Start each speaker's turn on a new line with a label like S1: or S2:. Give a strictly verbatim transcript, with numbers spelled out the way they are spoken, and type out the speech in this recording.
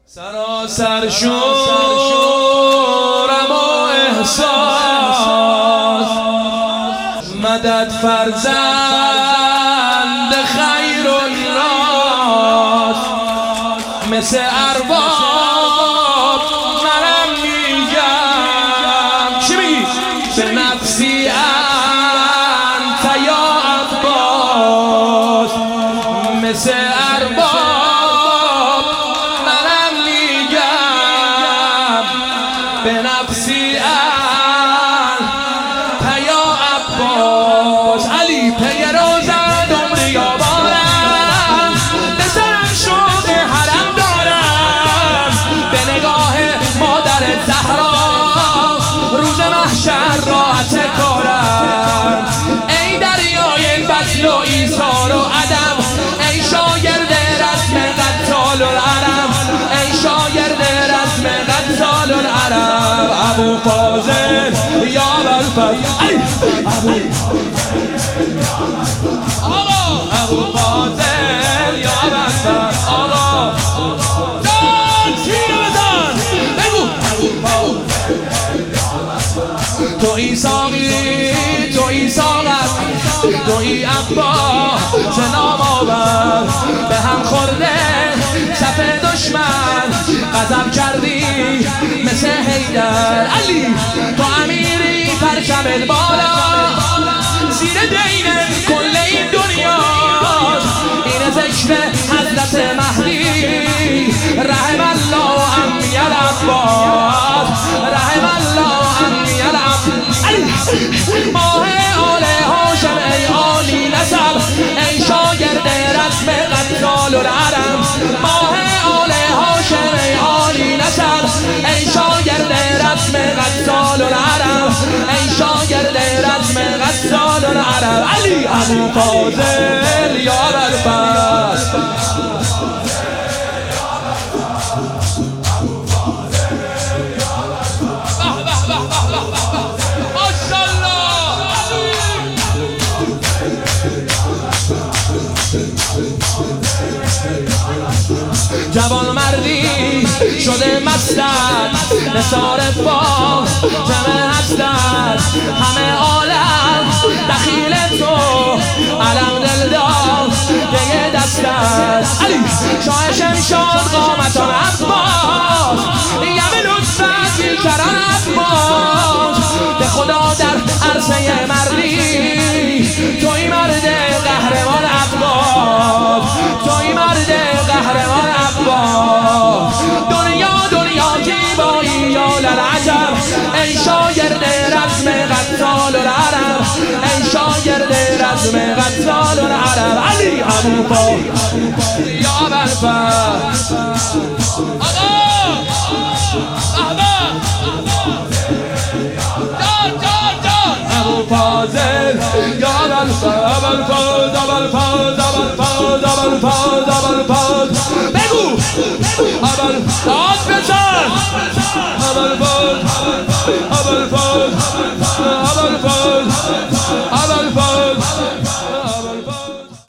S1: سراسر شورم و احساس مدد فرزند خیر الناس مثل ارباب منم میگم چی میگی؟ به نفسی انت یا عباس مثل ارباب منم میگم به نفسی انت یا عباس علی پی روزن عمری آبارم به سرم شوق حرم دارم به نگاه مادر زهرا روز محشر راحت کارم ای دریای بذل و ایثار و عدم ای شاگرد رسم قتال العرب ای شاگرد رسم قتال العرب ابو فاضل یا ابوالفضل آقا ابو فاضل یا ابوالفضل آقا جان تیر بزن بگو تو ای ساقی تو ای ساقت تو ای عباس نام آور به هم خورده صف دشمن غضب کردی مثل حیدر علی تو امیری پرچم بالا زیر دین کل این دنیا این ذکر حضرت مهدی رحم الله عمی العباس رحم الله عمی العباس ماه آل هاشم ای عالی نسب ای شاگرد رسم قتال العرب ماه آل هاشم ای عالی نسب ای شاگرد رسم قتال العرب ای شاگرد رسم قتال العرب علی ابو فاضل یا ابوالفضل جوان مردی شده مستد نثار با جمع هستد همه عالم دخیل تو علم دلدار دیگه دستد علی شاه شمشاد قامتان عباس یمه لطفت بیکران عباس به خدا در عرصه مردی توی مرد قهرمان عباس توی مرد قهرمان عباس دنیا دنیا زیبایی یا للعجب ای شاگرد رسم قتال العرب ای شاگرد رسم قتال العرب علی ابو فاضل یا ابوالفضل آقا ابو فاضل یا ابوالفضل ابوالفضل ابوالفضل ابوالفضل ابوالفضل ابوالفضل بگو ابوالفضل بزن ابوالفضل ابوالفضل